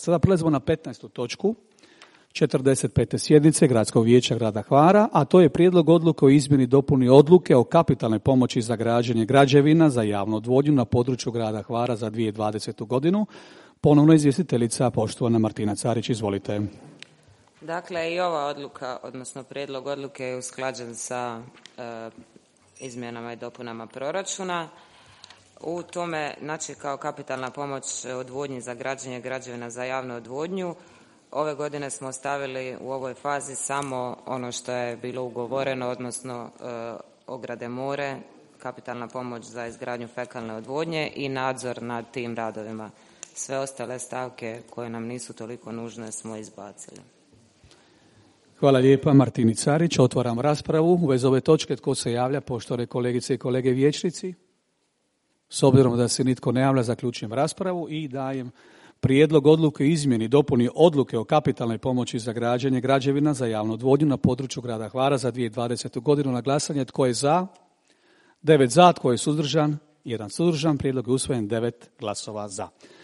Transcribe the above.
Sada prelazimo na 15. točku 45. sjednice Gradskog vijeća grada Hvara, a to je prijedlog odluke o izmjeni i dopuni odluke o kapitalnoj pomoći za građenje građevina za javnu odvodnju na području grada Hvara za 2020. godinu. Ponovno izvjestiteljica, poštovana Martina Carić, izvolite. Dakle, i ova odluka, odnosno prijedlog odluke je usklađen sa izmjenama i dopunama proračuna. U tome, znači kao kapitalna pomoć odvodnji za građenje građevina za javnu odvodnju, ove godine smo stavili u ovoj fazi samo ono što je bilo ugovoreno, odnosno ograde more, kapitalna pomoć za izgradnju fekalne odvodnje i nadzor nad tim radovima. Sve ostale stavke koje nam nisu toliko nužne smo izbacili. Hvala lijepa Martini Carić. Otvaram raspravu. U vezi ove točke tko se javlja, poštovane kolegice i kolege vijećnici? S obzirom da se nitko ne javlja, zaključujem raspravu i dajem prijedlog odluke o izmjeni i dopuni odluke o kapitalnoj pomoći za građenje građevina za javnu odvodnju na području grada Hvara za 2020. godinu na glasanje. Tko je za? 9 za. Tko je suzdržan? 1 suzdržan. Prijedlog je usvojen, 9 glasova za.